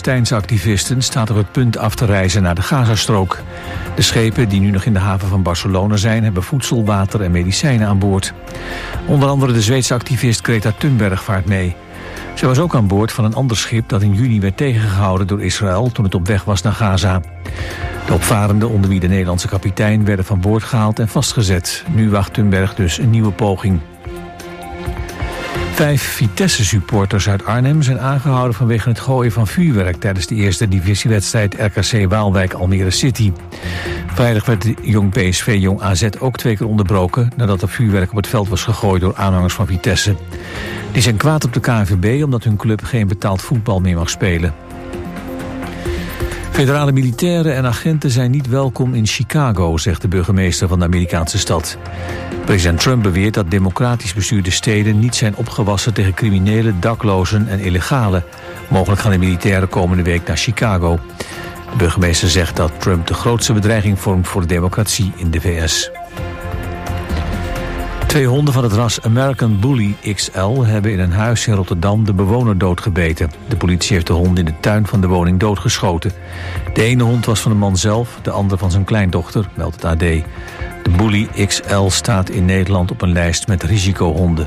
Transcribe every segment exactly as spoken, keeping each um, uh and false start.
Palestijnse activisten staat op het punt af te reizen naar de Gazastrook. De schepen die nu nog in de haven van Barcelona zijn, hebben voedsel, water en medicijnen aan boord. Onder andere de Zweedse activist Greta Thunberg vaart mee. Zij was ook aan boord van een ander schip dat in juni werd tegengehouden door Israël toen het op weg was naar Gaza. De opvarenden, onder wie de Nederlandse kapitein, werden van boord gehaald en vastgezet. Nu wacht Thunberg dus een nieuwe poging. Vijf Vitesse-supporters uit Arnhem zijn aangehouden vanwege het gooien van vuurwerk tijdens de eerste divisiewedstrijd R K C Waalwijk Almere City. Vrijdag werd de Jong P S V Jong A Z ook twee keer onderbroken nadat er vuurwerk op het veld was gegooid door aanhangers van Vitesse. Die zijn kwaad op de K N V B omdat hun club geen betaald voetbal meer mag spelen. Federale militairen en agenten zijn niet welkom in Chicago, zegt de burgemeester van de Amerikaanse stad. President Trump beweert dat democratisch bestuurde steden niet zijn opgewassen tegen criminelen, daklozen en illegalen. Mogelijk gaan de militairen komende week naar Chicago. De burgemeester zegt dat Trump de grootste bedreiging vormt voor de democratie in de V S. Twee honden van het ras American Bully X L hebben in een huis in Rotterdam de bewoner doodgebeten. De politie heeft de hond in de tuin van de woning doodgeschoten. De ene hond was van de man zelf, de andere van zijn kleindochter, meldt het A D. De Bully X L staat in Nederland op een lijst met risicohonden.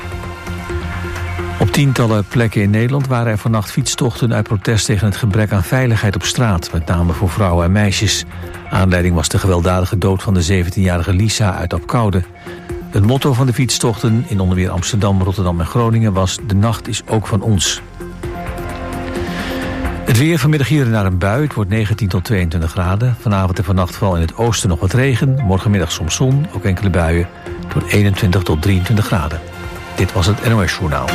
Op tientallen plekken in Nederland waren er vannacht fietstochten uit protest tegen het gebrek aan veiligheid op straat, met name voor vrouwen en meisjes. Aanleiding was de gewelddadige dood van de zeventienjarige Lisa uit Apkoude. Het motto van de fietstochten in onder meer Amsterdam, Rotterdam en Groningen was: de nacht is ook van ons. Het weer vanmiddag hier naar een bui. Het wordt negentien tot tweeëntwintig graden. Vanavond en vannacht vooral in het oosten nog wat regen. Morgenmiddag soms zon, ook enkele buien. Het wordt eenentwintig tot drieëntwintig graden. Dit was het N O S Journaal.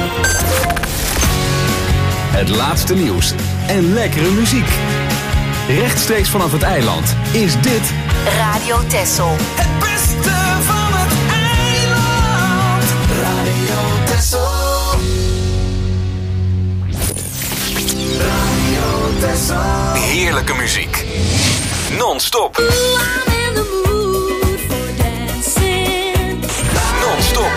Het laatste nieuws en lekkere muziek. Rechtstreeks vanaf het eiland is dit Radio Texel. Het beste van het eiland. Radio Texel. Radio Texel. heerlijke muziek. Non-stop. Non-stop.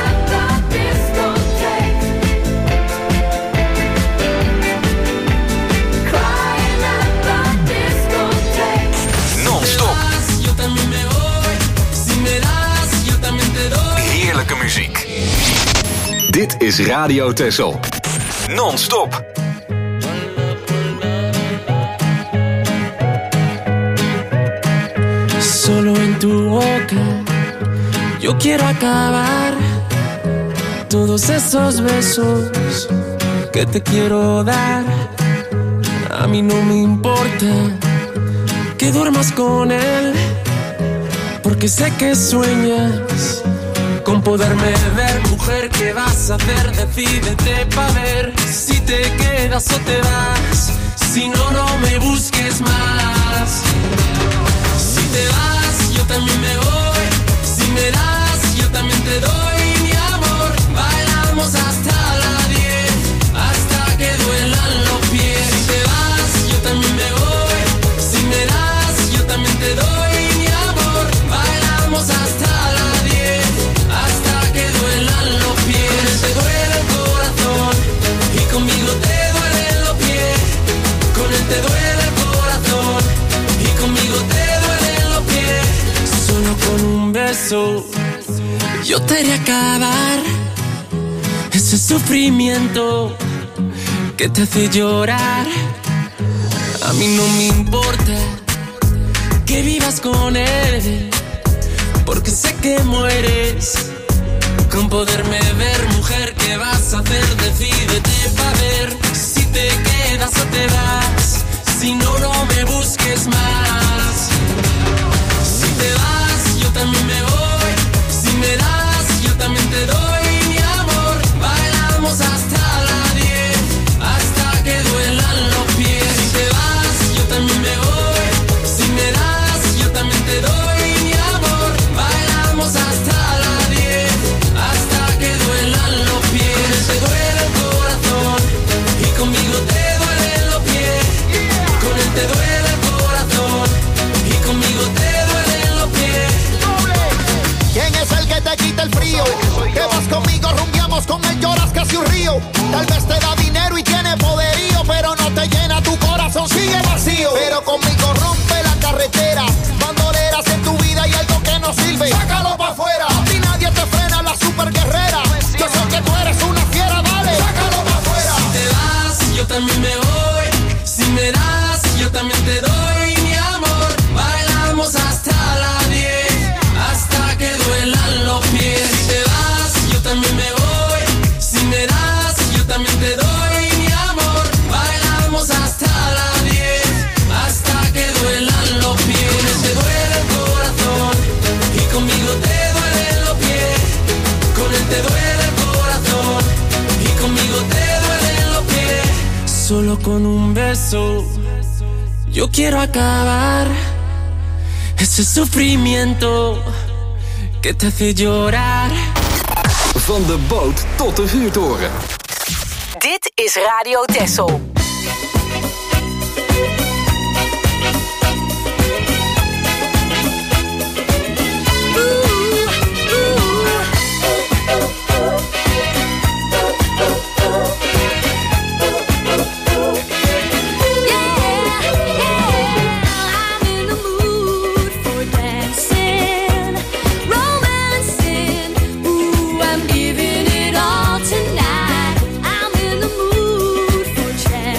Heerlijke muziek. Dit is Radio Texel. Non-stop. Solo en tu boca yo quiero acabar todos esos besos que te quiero dar. A mí no me importa que duermas con él, porque sé que sueñas con poderme ver. Mujer, ¿qué vas a hacer? Decídete pa' ver si te quedas o te vas. Si no, no me busques más. Si te vas, yo también me voy. Si me das, yo también te doy mi amor. Bailamos hasta la diez, hasta que duelan los pies. Si te vas, yo también me voy. Si me das, yo también te doy mi amor. Bailamos hasta la diez, hasta que duelan los pies. Te duele el corazón y conmigo te duelen los pies. Con él te duele el corazón y conmigo te duelen los pies. Solo con un beso yo te haré acabar ese sufrimiento que te hace llorar. A mí no me importa que vivas con él, porque sé que mueres con poderme ver. Mujer, ¿qué vas a hacer? Decídete pa' ver si te quedas o te vas. Si no, no me busques más. Si te vas, yo también me voy. Si me das, yo también te doy mi amor. Bailamos hasta la diez, hasta que duelan los pies. Si te vas, yo también me voy. Si me das, yo también te doy mi amor. Bailamos hasta la diez, hasta que duelan los pies. Te duele el corazón y conmigo te duelen los pies. Con él te duele el corazón y conmigo te duelen los pies. ¿Quién es el que te quita el frío? Que vas conmigo, rumbiamos, con él lloras casi un río. Tal vez te da dinero y tiene poderío, pero no te llena tu corazón. Yo quiero acabar ese sufrimiento que te hace llorar. Van de boot tot de vuurtoren. Dit is Radio Texel. Tonight, I'm in the mood for change.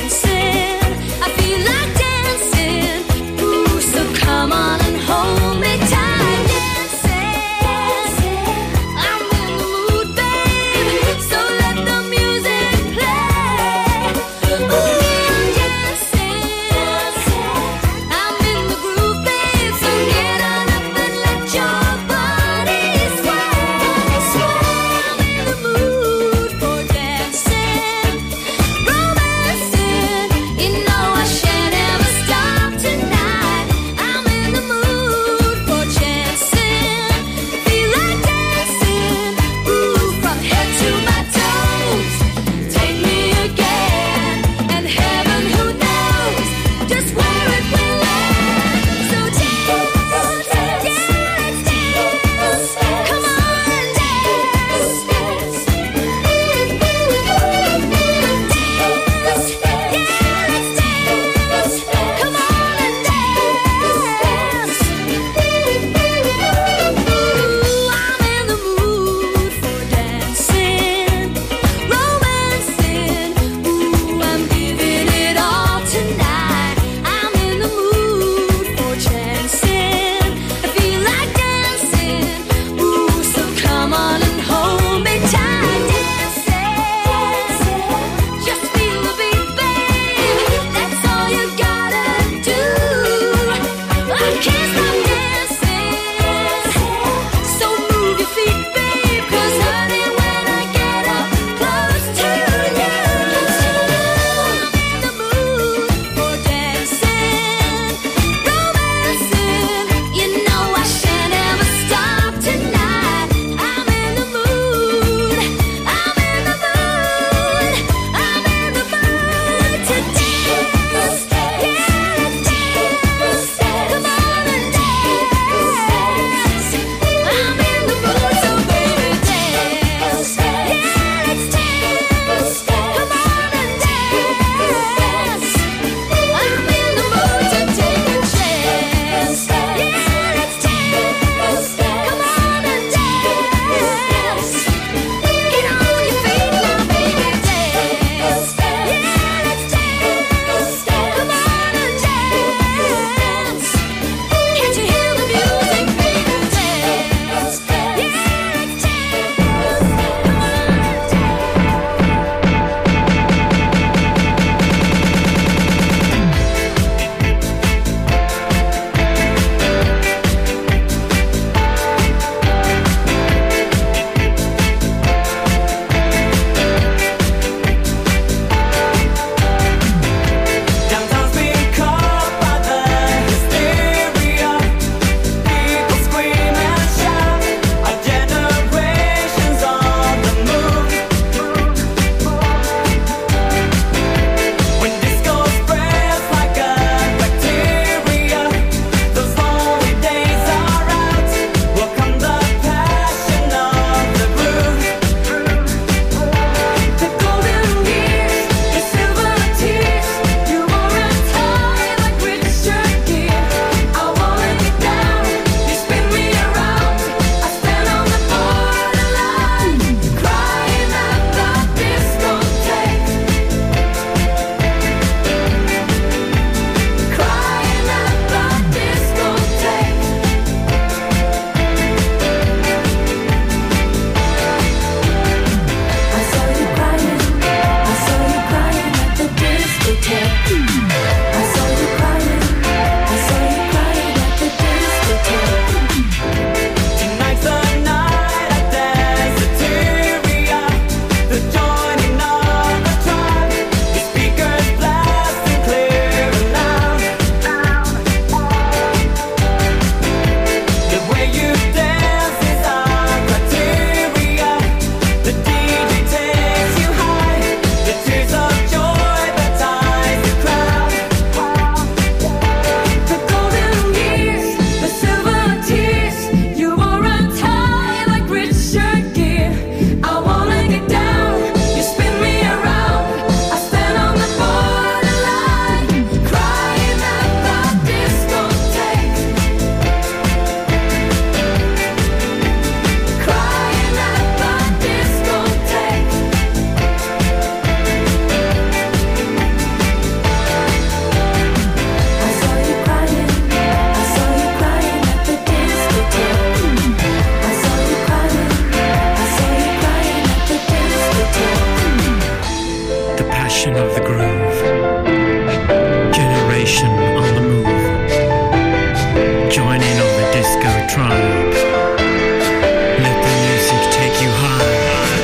try. Let the music take you high.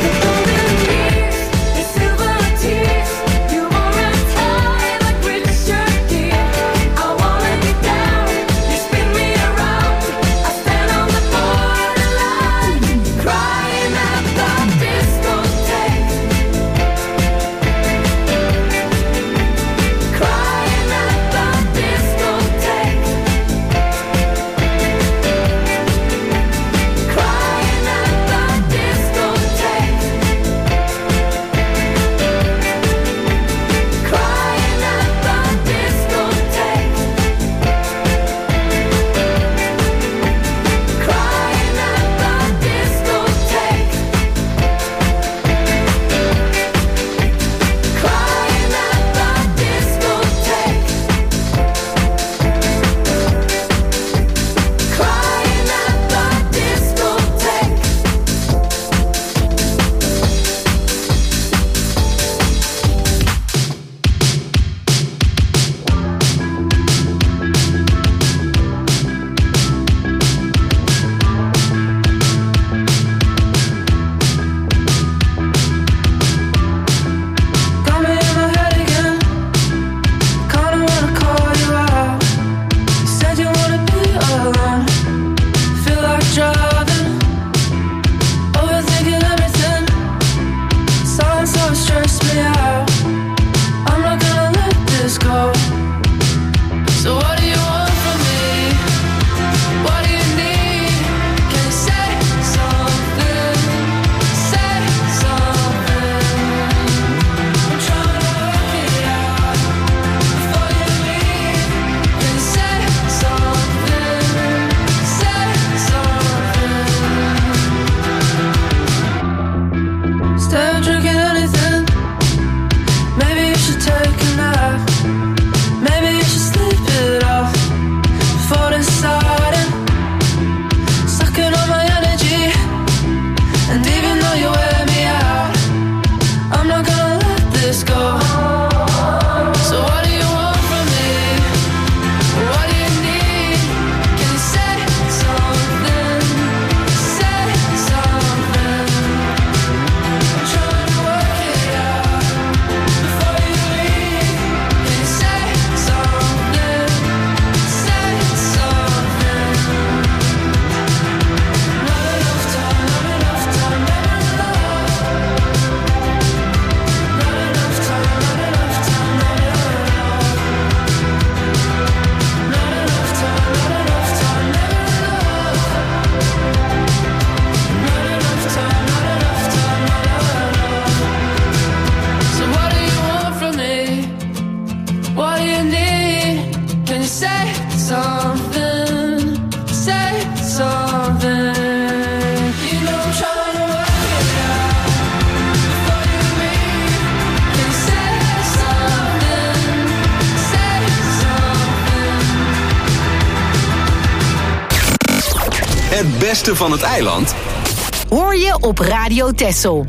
Het beste van het eiland hoor je op Radio Texel.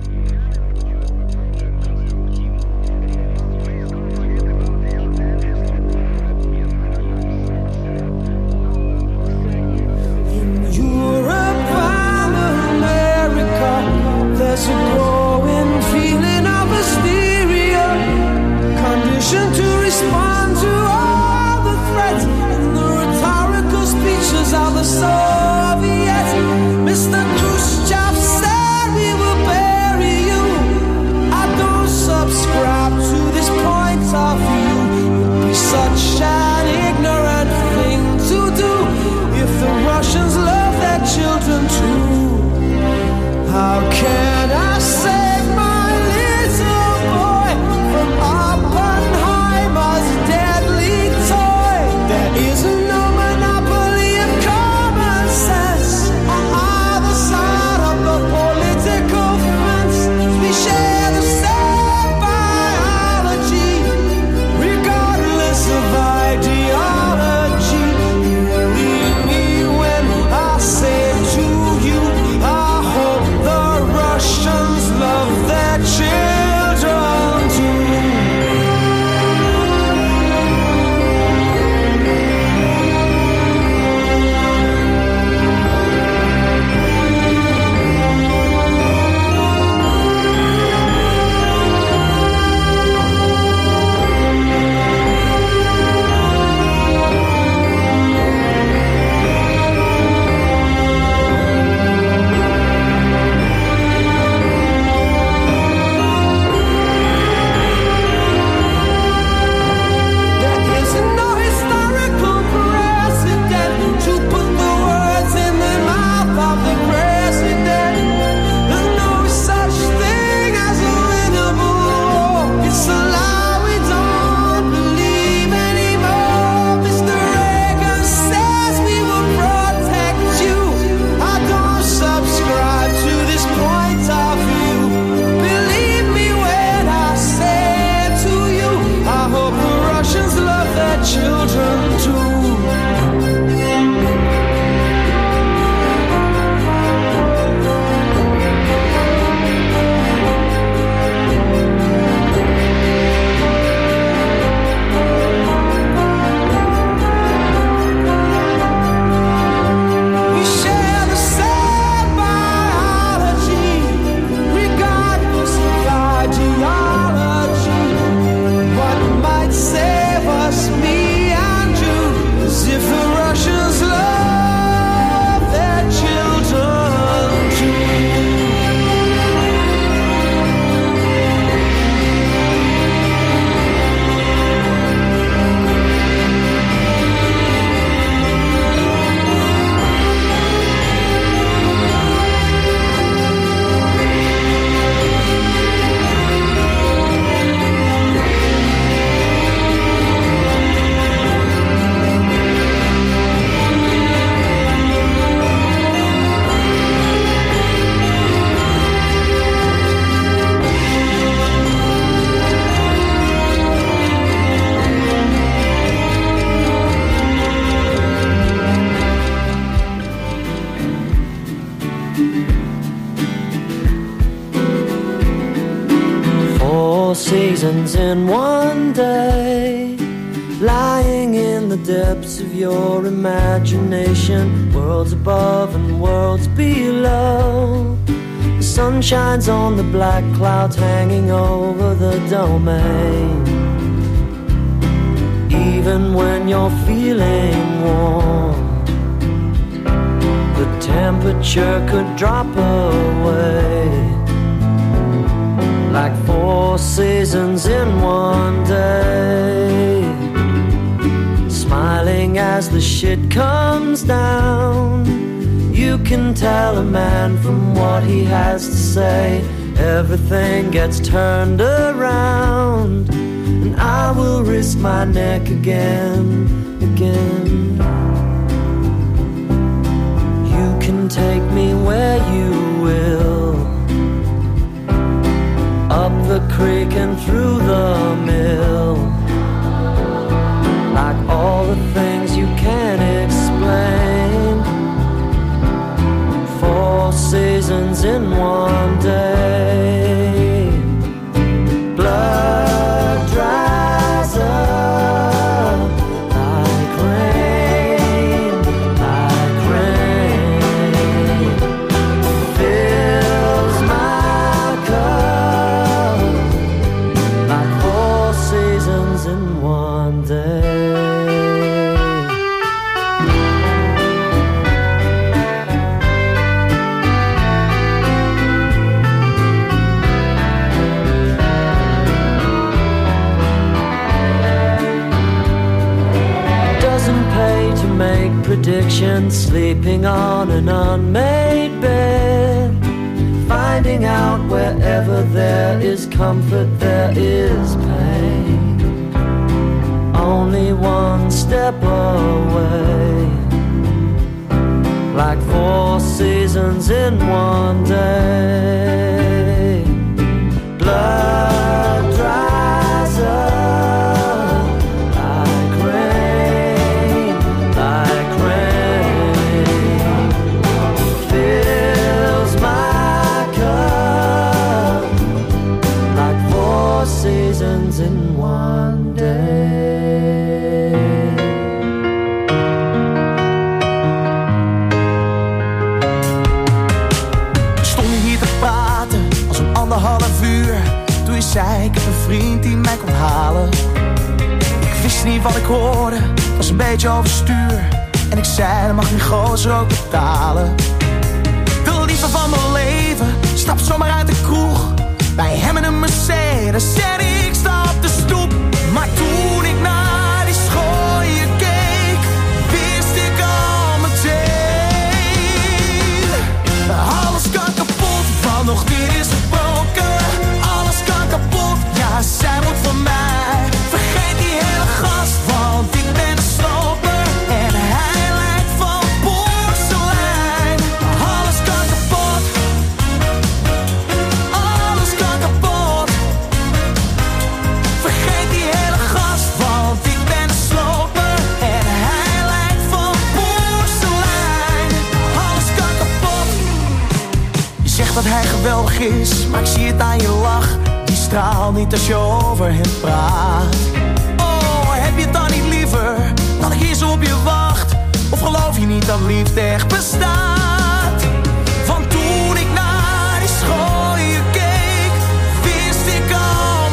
Soviet, Mister Khrushchev said we will bury seasons in one day, lying in the depths of your imagination, worlds above and worlds below. The sun shines on the black clouds hanging over the domain. Even when you're feeling warm, the temperature could drop away, like four seasons in one day. Smiling as the shit comes down, you can tell a man from what he has to say. Everything gets turned around, and I will risk my neck again, again. You can take me where you will, up the creek and through the mill, like all the things you can't explain. Four seasons in one day. Blood dries up like rain, like rain. Fills my cup like four seasons in one day. Make predictions, sleeping on an unmade bed, finding out wherever there is comfort there is pain. Only one step away, like four seasons in one day. Blood dries up like rain, like rain. Fills my cup like four seasons in one day. Stond je hier te praten als een anderhalf uur, toen je zei ik heb een vriend die mij kon halen. Ik wist niet wat ik hoorde, was een beetje overstuur, en ik zei dat mag die gozer ook betalen. De liefde van mijn leven stapt zomaar uit de kroeg, bij hem in een Mercedes en ik sta op de stoep. Maar toen ik naar die schooien keek, wist ik al meteen, alles kan kapot, want nog niet is gebroken. Alles kan kapot, ja zij moet van mij. Vergeet die hele gast, want ik ben de sloper en hij lijkt van porselein. Alles kan kapot, alles kan kapot. Vergeet die hele gast, want ik ben de sloper en hij lijkt van porselein. Alles kan kapot. Je zegt dat hij geweldig is, maar ik zie het aan je lach. Die straalt niet als je over hem praat. Oh, heb je het dan niet liever dat ik hier zo op je wacht? Of geloof je niet dat liefde echt bestaat? Want toen ik naar die schooien keek, wist ik al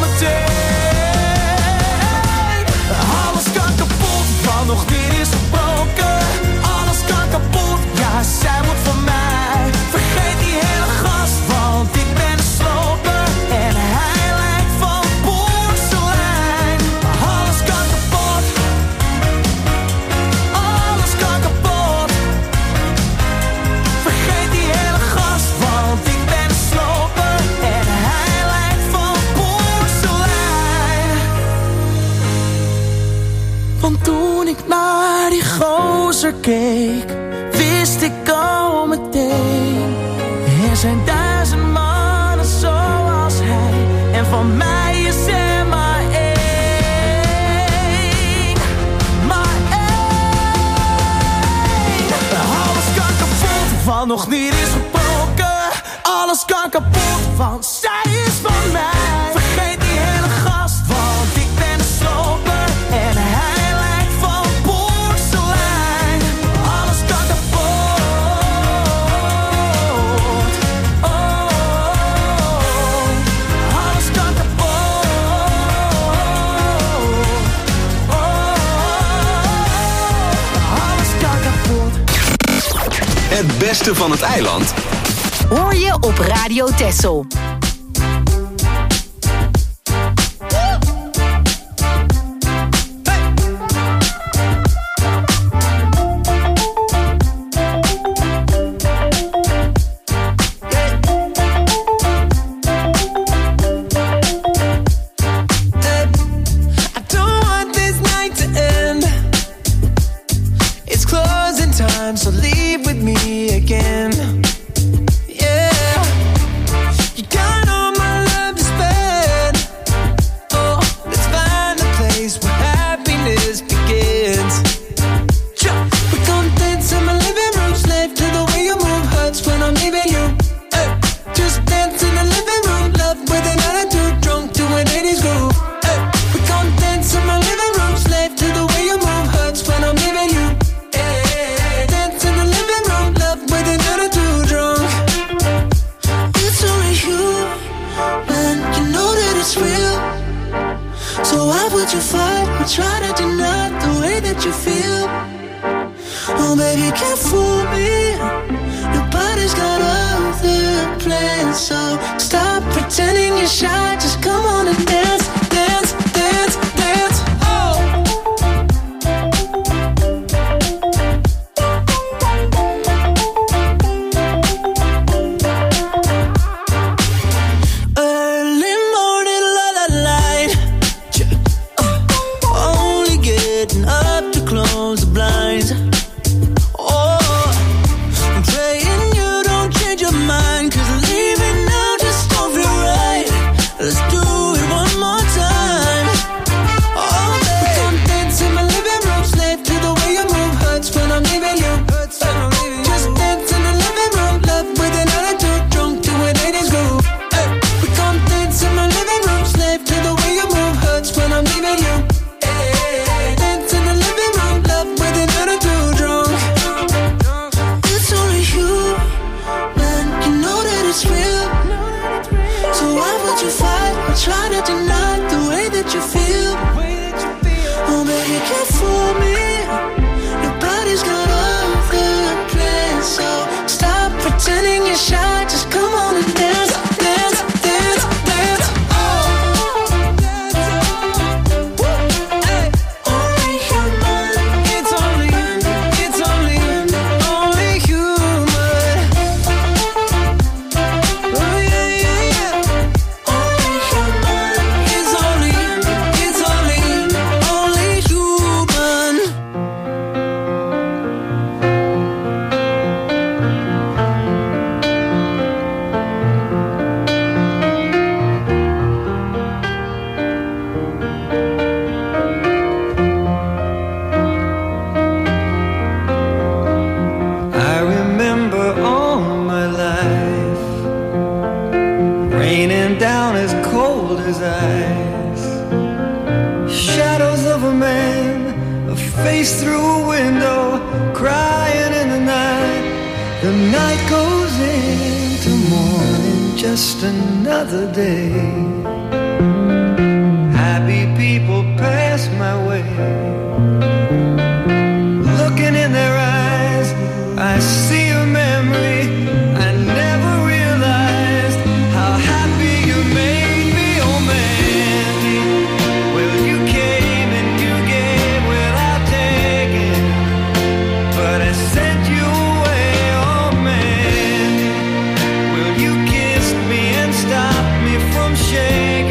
meteen, alles kan kapot, want nog niet is gebroken. Alles kan kapot, ja zij moet van mij. Vergeet die hele gast, want ik ben de sloper en hij lijkt van porselein. Alles kan kapot, alles kan kapot. Vergeet die hele gast, want ik ben de sloper en hij lijkt van porselein. Want toen ik naar die gozer keek, wist ik al meteen, er zijn duizend mannen zoals hij, en van mij is er maar één, maar één. Alles kan kapot, want nog niet is gebroken. Alles kan kapot, want zij is van mij. Vergeet die hele gast, Het beste van het eiland hoor je op Radio Texel. So leave with me again. Yeah, you got all my love to spend. Oh, let's find a place where happiness begins. We gon' dance in my living room, slave to the way you move hurts when I'm leaving you. Hey, just dance in the living room, love with an attitude, drunk to an eighties groove. Hey, we gon' dance in my living room, slave to the way you move hurts when I'm leaving you. So why would you fight or try to deny the way that you feel? Oh baby, you can't fool me. Nobody's got other plans. So stop pretending you're shy. Just come on and dance, dance, dance, dance. Oh. Early morning, la la light. Up to close the blinds. Oh, I'm praying you don't change your mind, 'cause leaving now just don't feel right. Let's do it one more time. Oh, baby, we gon' dance in my living room, slave to the way you move hurts when I'm leaving you. Just dance in the living room, love with an attitude, drunk to an eighties groove. Hey, we gon' dance in my living room, slave to the way you move hurts when I'm leaving you. Try to deny the way that you feel. Oh, baby, you can't fool me. Nobody's got other plans. So stop pretending you're shy. Just come on and dance, dance, dance, dance. Oh, hey. Only human. It's only, it's only, only human. Oh yeah, yeah, yeah. Through a window, crying in the night. The night goes into morning, just another day. Happy people pass my way. Looking in their eyes, I see a memory. I never realized how happy you made me, oh man. Well, you came and you gave without taking, but I sent you away, oh man. Well, you kissed me and stopped me from shaking.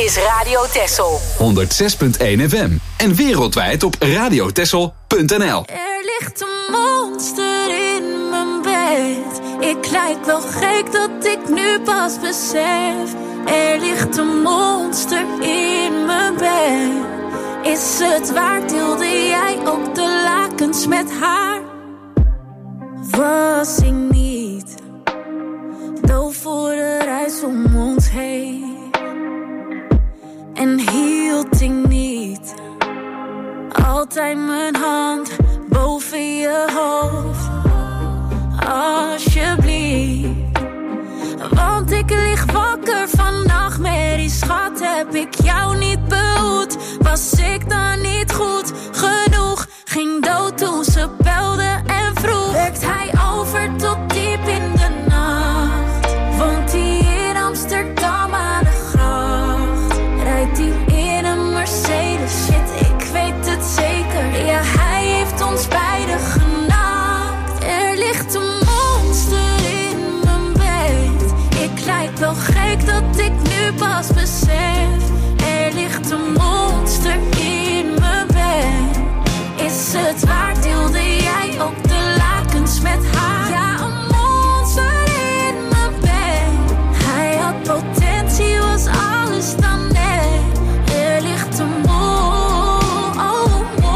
is Radio Texel. honderdzes komma één F M. En wereldwijd op radio texel punt n l. Er ligt een monster in mijn bed. Ik lijk wel gek dat ik nu pas besef. Er ligt een monster in mijn bed. Is het waar, deelde jij ook de lakens met haar? Was ik niet doof voor de reis om ons heen? En hield ik niet altijd mijn hand boven je hoofd? Alsjeblieft, want ik lig wakker van nachtmerries. Schat, heb ik jou niet behoed? Was ik dan niet goed genoeg? Ging dood toen ze belde en vroeg. Werkt hij over tot diep in de nacht? Woont hij in Amsterdam aan de gracht? Rijdt hij in een Mercedes? Shit, ik weet het zeker. Ja, hij heeft ons beiden genakt. Er ligt een monster in mijn bed. Ik lijk wel gek dat ik nu pas besef. Er ligt een monster in mijn bed. Is het waar, deelde jij ook de lakens met haar? Ja, een monster in mijn bed. Hij had potentie, was alles dan net. Er ligt een monster, oh,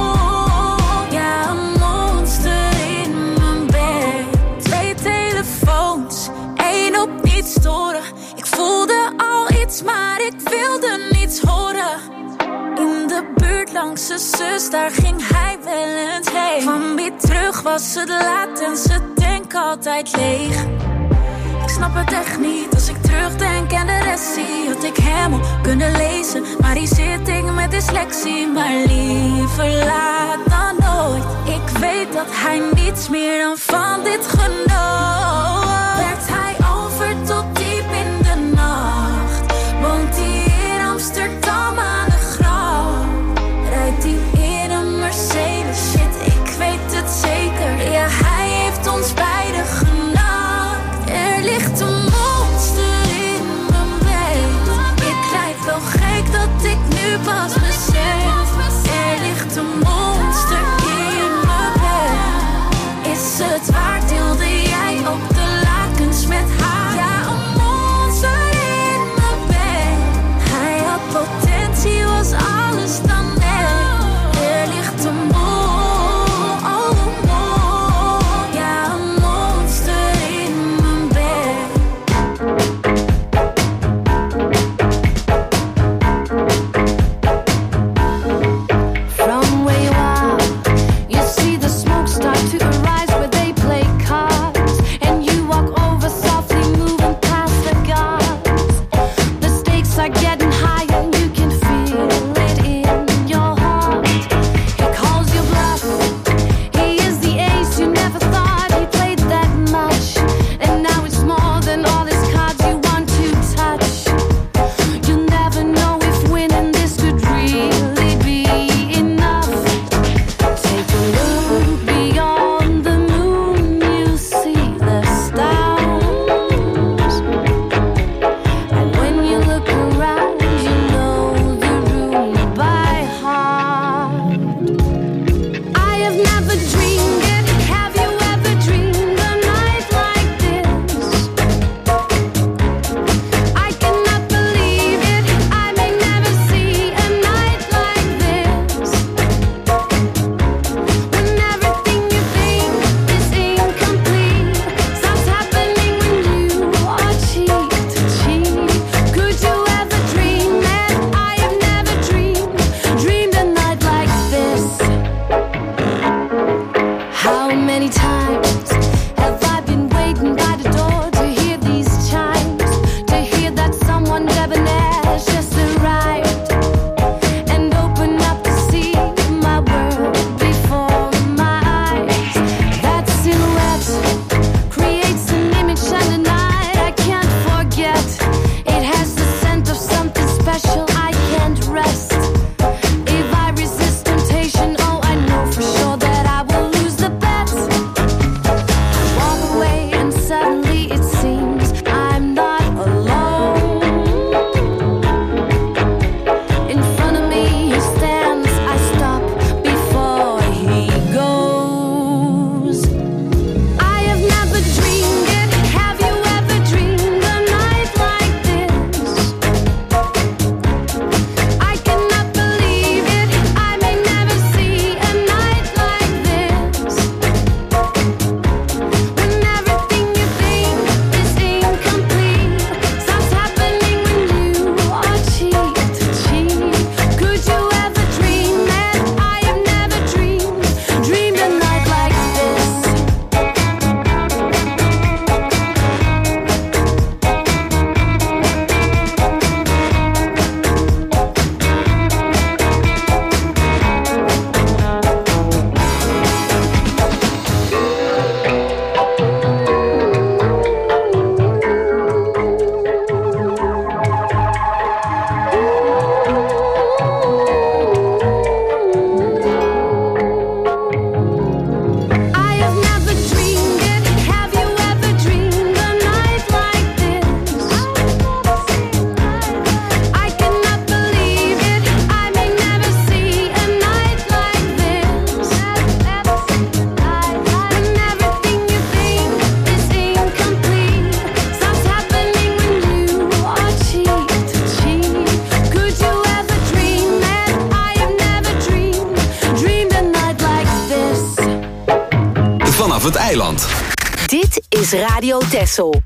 oh, ja, een monster in mijn bed. Twee telefoons, één op niet storen. Ik voelde al iets, maar ik wilde niets horen. In de buurt langs zijn zus, daar ging hij wel eens heen. Van wie terug was het laat en zijn tank altijd leeg. Ik snap het echt niet als ik terugdenk en de rest zie. Had ik hem al kunnen lezen, maar hier zit ik met dyslexie. Maar liever laat dan nooit. Ik weet dat hij niets meer dan van dit genoot. Werkt hij over tot diep in de nacht? Woont hij in Amsterdam aan de gracht? Rijdt hij in een Mercedes? Shit, ik weet het zeker. Ja, hij heeft ons beiden genakt. Er ligt een monster in mijn bed. Ik lijk wel gek dat ik nu pas besef. Er ligt een monster in mijn bed. Is het waar, deelde jij vanaf het eiland. Dit is Radio Texel.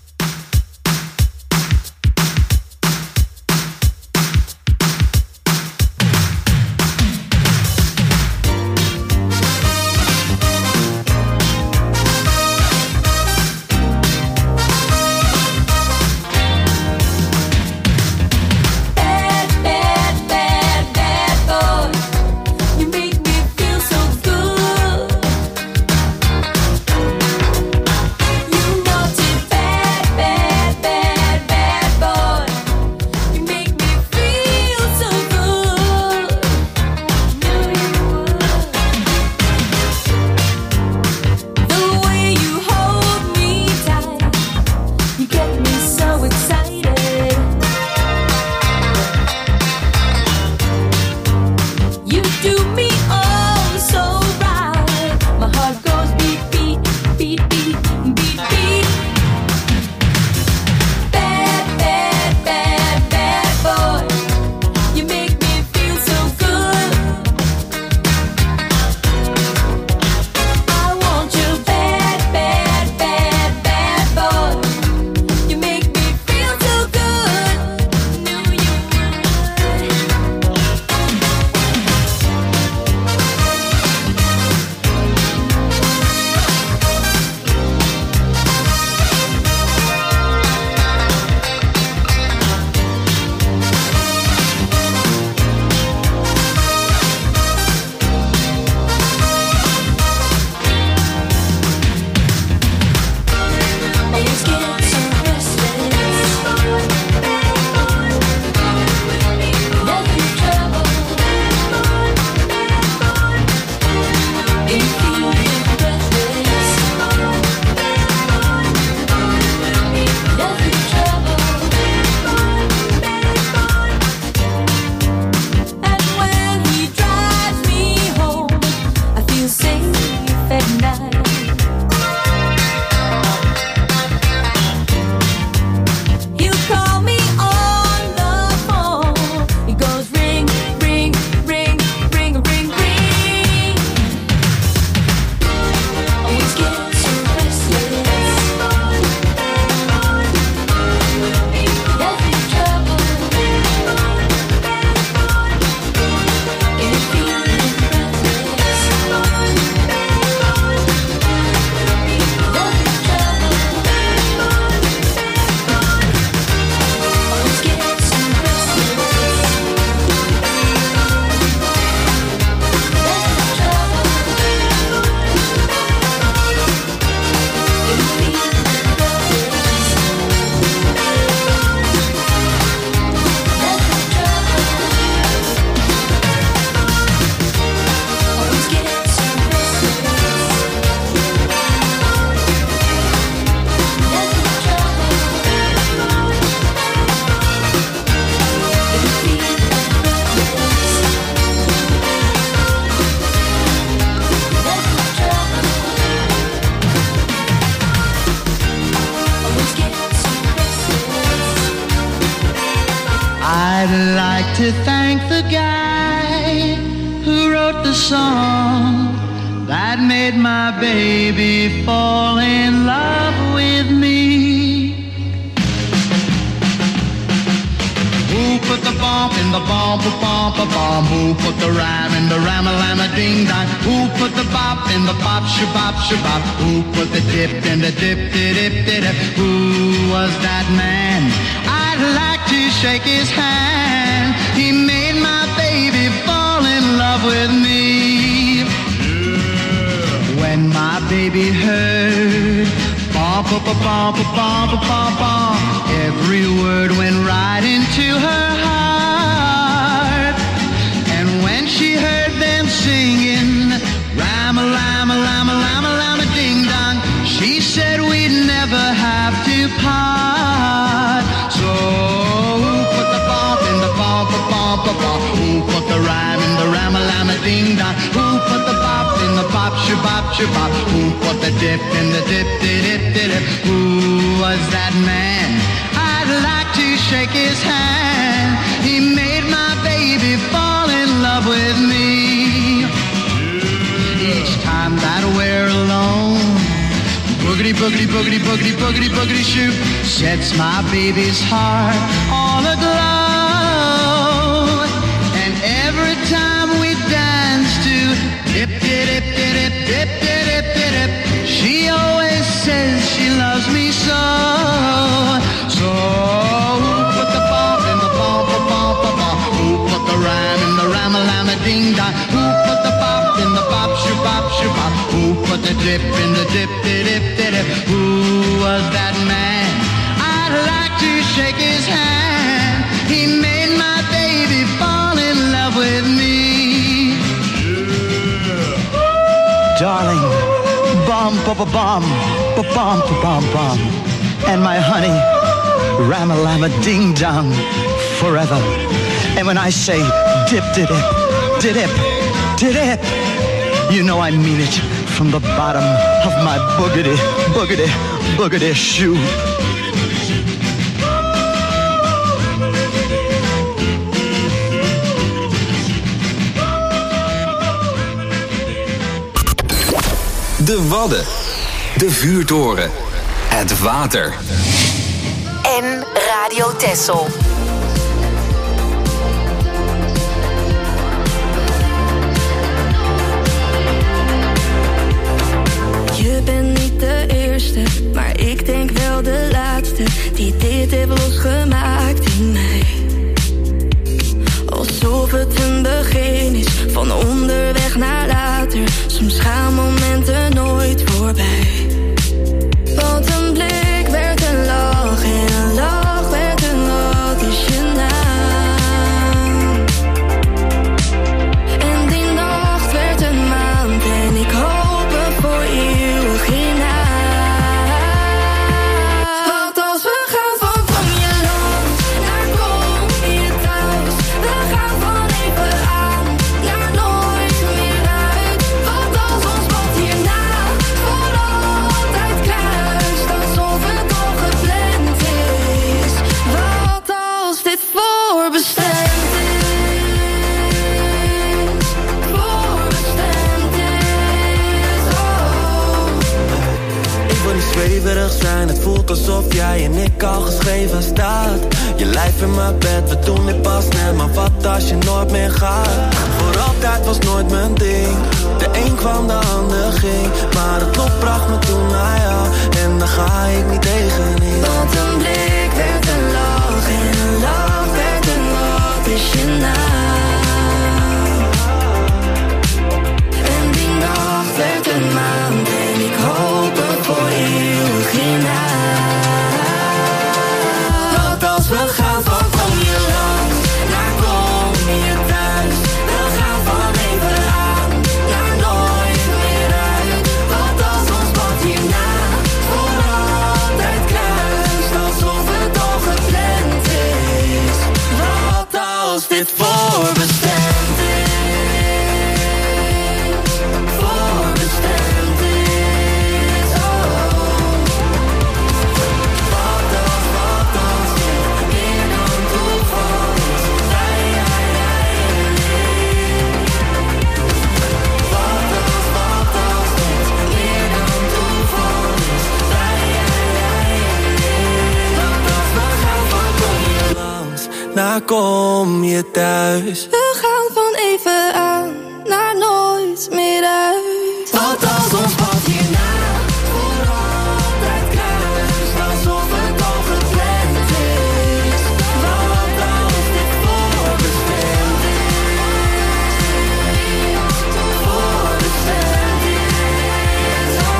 I'd like to thank the guy who wrote the song that made my baby fall in love with me. Who put the bomb in the bomb, bomb, bomb, bomb? Who put the rhyme in the rama-lama ding-dong? Who put the bop in the bop, shabop, shabop? Who put the dip in the dip-dip-dip-dip? Who was that man? I'd like to shake his hand. He made my baby fall in love with me. When my baby heard bom, bom, bom, bom, bom, bom, bom, every word went right into her heart. And when she heard them singing rama, lama, lama, lama, lama, ding dong, she said we'd never have to part. So who put the bump in the bump, bump, bump, bump? Who put the rhyme in the rama, lama, ding dong? Who put the bop in the bop, shabop, shabop? Who put the dip in the dip, dip, dip, dip? Who was that man? I'd like to shake his hand. He made my baby fall in love with me. Each time time that we're alone. Boogity, boogity, boogity, boogity, boogity, boogity shoot sets my baby's heart all aglow. And every time we dance to dip, dip, dip, dip, dip, dip, dip, dip, she always says she loves me so. So who put the bump in the bump, the bump, the bump? Who put the rhyme in the rhyme-a-lama ding dong? Who put the bop in the bop, shoo bop, shoo bop? Who put the dip in the dip, dip, dip, dip? Who was that man? I'd like to shake his hand. He made my baby fall in love with me. Yeah. Darling, bum, ba, ba, bum, ba, bum, ba, bum, bum. And my honey, ram-a-lama ding dong, forever. And when I say dip, dip, dip, dip, dip, dip, you know I mean it from the bottom of my boogity, boogity, boogity shoe. De Wadden, de vuurtoren, het water. En Radio Texel. Je bent niet de eerste, maar ik denk wel de laatste die dit heeft losgemaakt in mij. Alsof het een begin is, van onderweg naar later. Soms gaan momenten nooit voorbij. Want een blik werd een lach en een lach werd een wat is je naam. En die nacht werd een maand en ik hoop voor eeuwig hierna. Want als we gaan van kom je land naar kom je thuis. We gaan van even aan naar nooit meer uit. Want als ons pad hierna voor altijd kruist, alsof het al gepland is. Wat als dit voorbestemd is? Voorbestemd is, oh. Ik wil niet zweverig zijn, het voelt alsof jij en ik al geschreven staat. Je lijf in mijn bed, we doen dit pas net, maar wat als je nooit meer gaat? Voor altijd was nooit mijn ding, de een kwam, de ander ging. Maar het lot bracht me toen naar jou, en daar ga ik niet tegenin. Want een blik werd een lach en een lach werd een wat is je naam. En die nacht werd een maand en ik hoop er voor eeuwig hierna. Want als we gaan van kom je land naar kom je thuis. We gaan van even aan naar nooit meer uit. Want als ons pad hierna voor altijd kruist, alsof het al gepland is. Wat als dit voorbestemd is? Voorbestemd is, oh. Wat als, wat als dit meer dan toeval is? Wij, jij, jij en ik. Wat als, wat als dit meer dan toeval is? Wij, jij, jij en ik. Want als we gaan van kom je Langs, naar kom je thuis. We gaan van even aan naar nooit meer uit. Wat als ons pad hierna voor altijd kruist, alsof het al gepland is. Wat als dit voorbestemd is? Voorbestemd is, oh.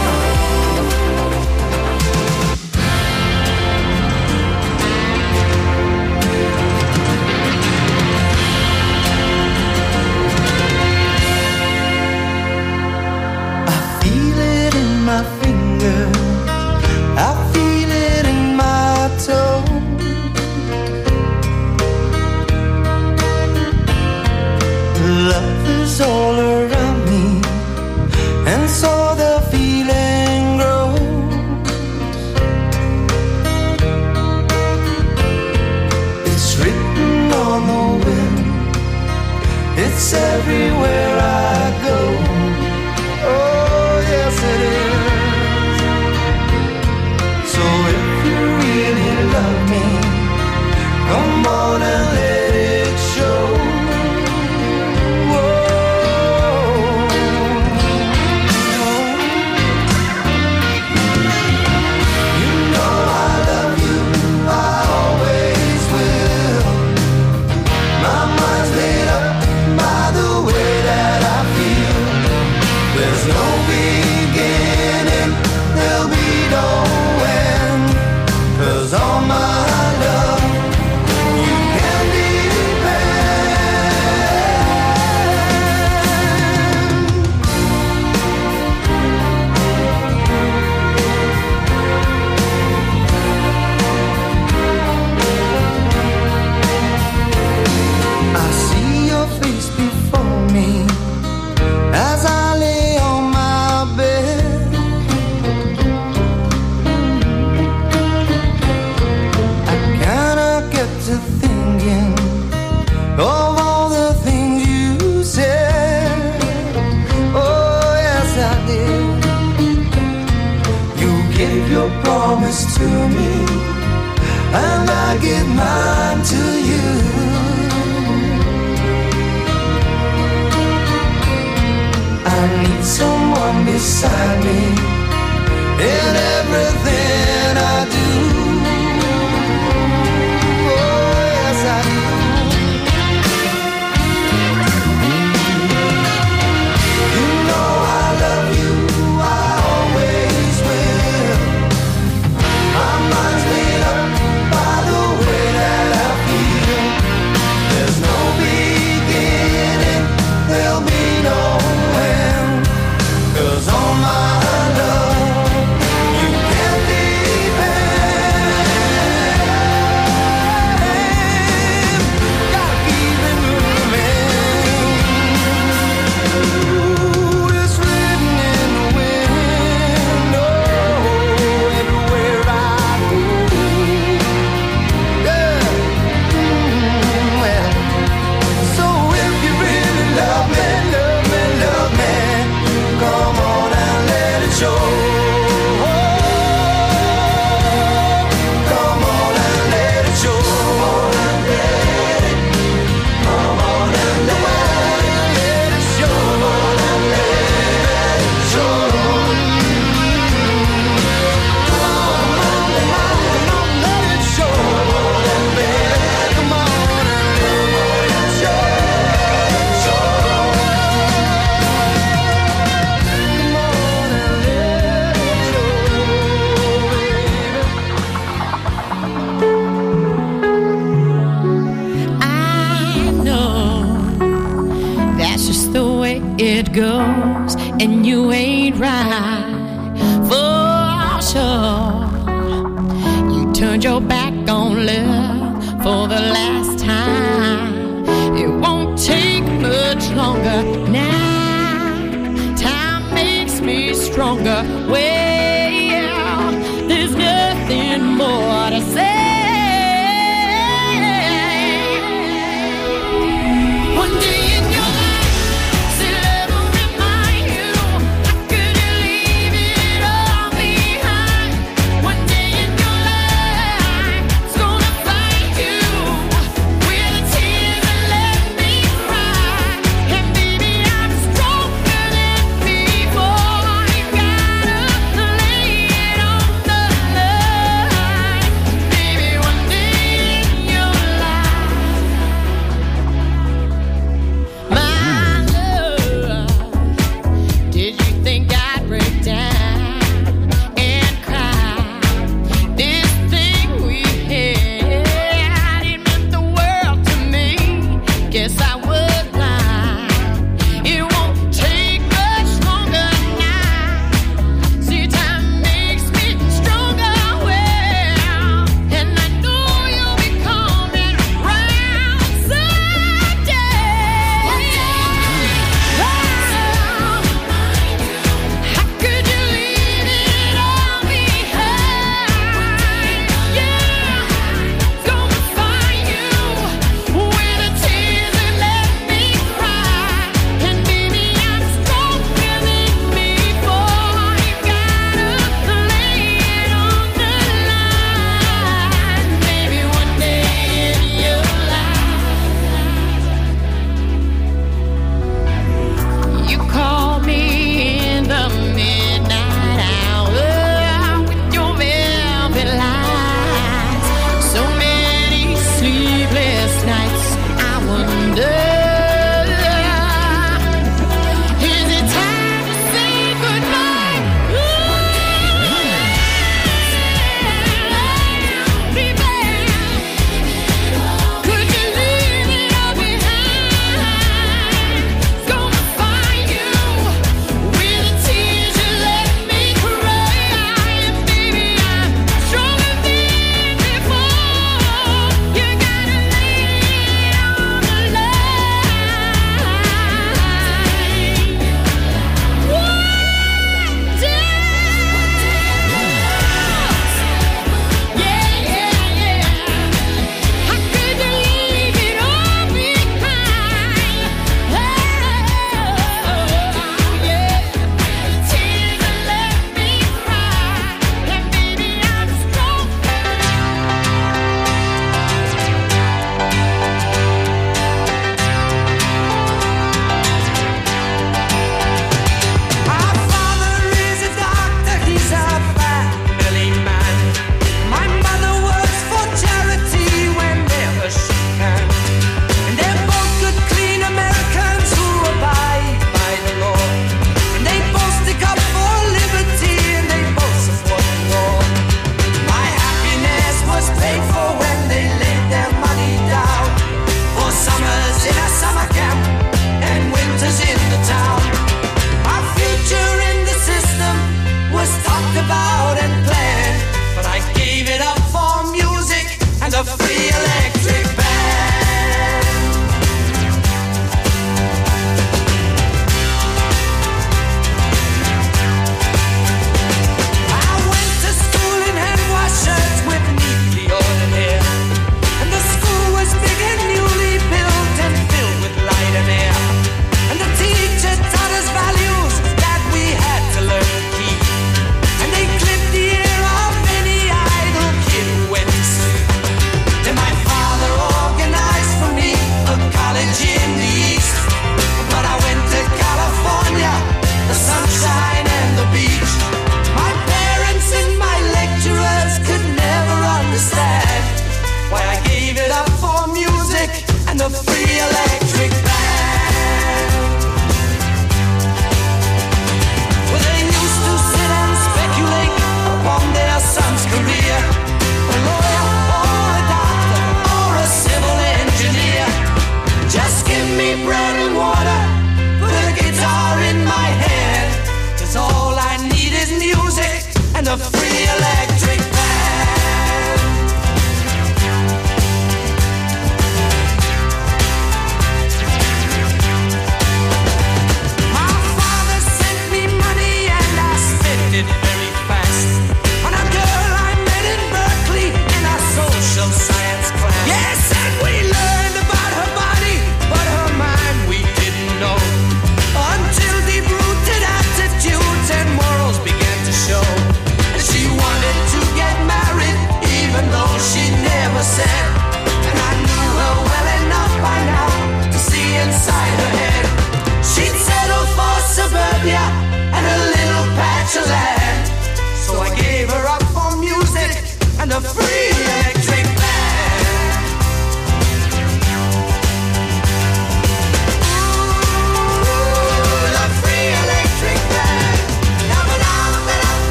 promise to me, and I give mine to you. I need someone beside me in everything I do. Oh, yes, I do. You know I love you, I always will. My mind's made up by the way that I feel. There's no beginning, there'll be no end. 'Cause all my love you can depend. Gotta keep it moving. Ooh, it's written in the wind. Oh, everywhere I go. Yeah. Mm, well, so if you really love me, love me, love me, come on and let it show. Come on and let it show. Come on and let it show. Come on and let it show. Come on, come on, let it show. Come on and let it show. I know that's just the way it goes, and you ain't right for sure. You turned your back on love for the last time. It won't take much longer now. Time makes me stronger. Well, there's nothing more to say. One day in your life, say love will remind you. How could you leave it all behind? One day in your life, it's gonna find you with the tears and let me cry. And baby, I'm stronger than before. You gotta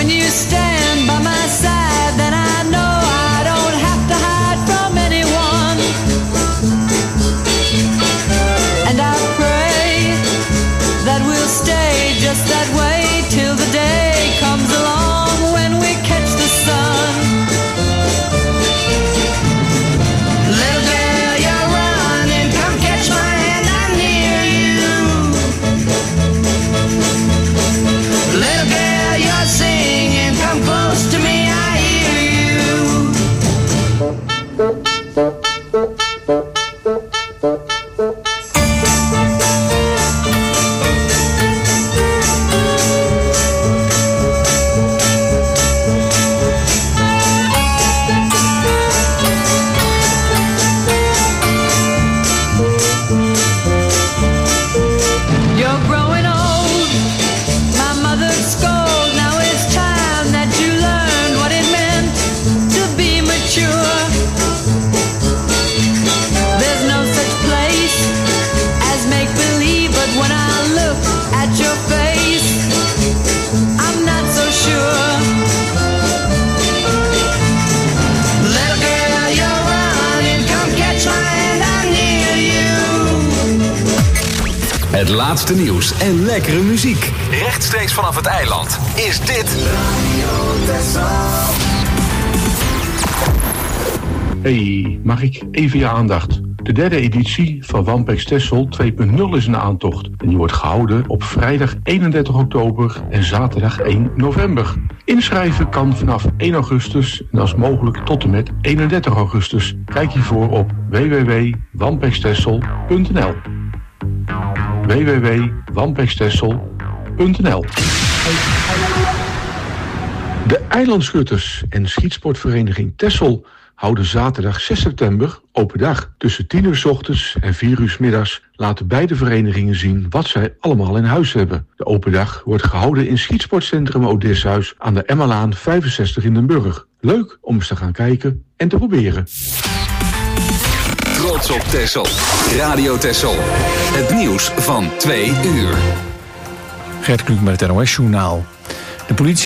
When you stand by my side, then I know I don't have to hide from anyone. And I pray that we'll stay just that way till the day comes along when we catch the sun. Little girl, you're running, come catch my hand, I'm near you. Little girl, you're singing, come close to me, I hear you. You're growing old, my mother scolds. Now it's time that you learned what it meant to be mature. There's no such place as make-believe, but when I look at your face, I'm not so sure. Little girl, you're running, come catch my hand, I'm near you. Het laatste nieuws en lekkere muziek. Rechtstreeks vanaf het eiland is dit Hey, mag ik even je aandacht? De derde editie van Wampex Texel twee punt nul is in aantocht. En die wordt gehouden op vrijdag eenendertig oktober en zaterdag één november. Inschrijven kan vanaf één augustus en dat is mogelijk tot en met eenendertig augustus. Kijk hiervoor op w w w punt wampex texel punt n l. w w w punt wampex texel punt n l. De eilandschutters en schietsportvereniging Texel houden zaterdag zes september open dag. Tussen tien uur 's ochtends en vier uur 's middags laten beide verenigingen zien wat zij allemaal in huis hebben. De open dag wordt gehouden in schietsportcentrum Odeshuis aan de Emmalaan vijfenzestig in Den Burg. Leuk om eens te gaan kijken en te proberen. Trots op Texel. Radio Texel. Het nieuws van twee uur. Gert Kluk met het N O S-journaal. De politie